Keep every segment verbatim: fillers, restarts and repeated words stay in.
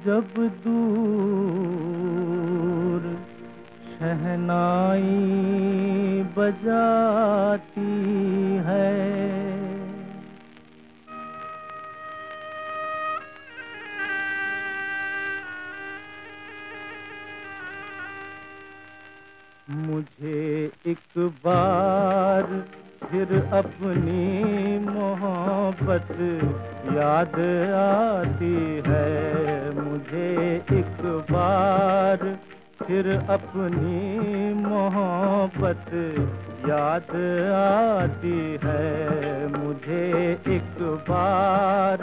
जब दूर शहनाई बजाती है, मुझे एक बार फिर अपनी मोहब्बत याद आती है। मुझे एक बार फिर अपनी मोहब्बत याद आती है। मुझे एक बार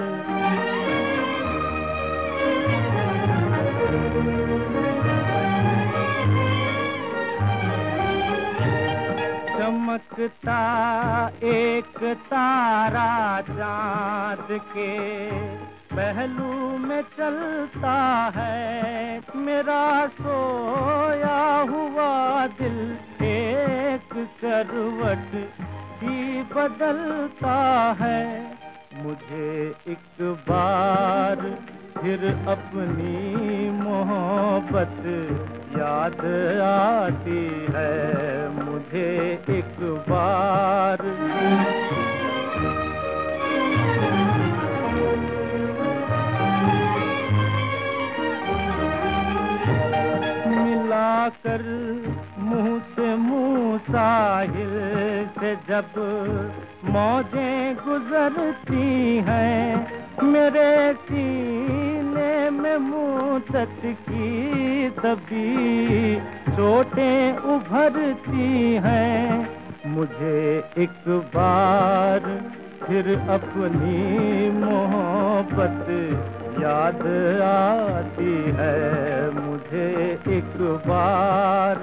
चमकता एक तारा चाँद के पहलू में चलता है। मेरा सोया हुआ दिल एक करवट ही बदलता है। मुझे एक बार फिर अपनी मोहब्बत याद आती है। मुझे एक बार मिलाकर मुंह से मुंह साहिल से जब मौजें गुजरती हैं, मेरे सीने में मुद्दत की दबी चोटें उभरती हैं। मुझे एक बार फिर अपनी मोहब्बत याद आती है। मुझे एक बार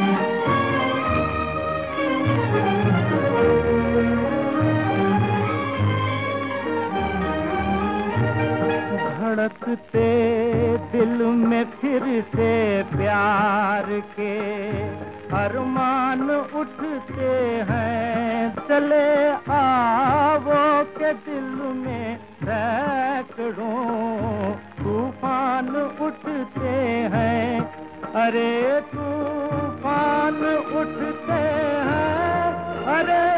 धड़कते दिल में फिर से प्यार के अरमान उठते हैं। चले आवो के दिल में सैकड़ों तूफान उठते हैं। अरे तूफान उठते हैं, अरे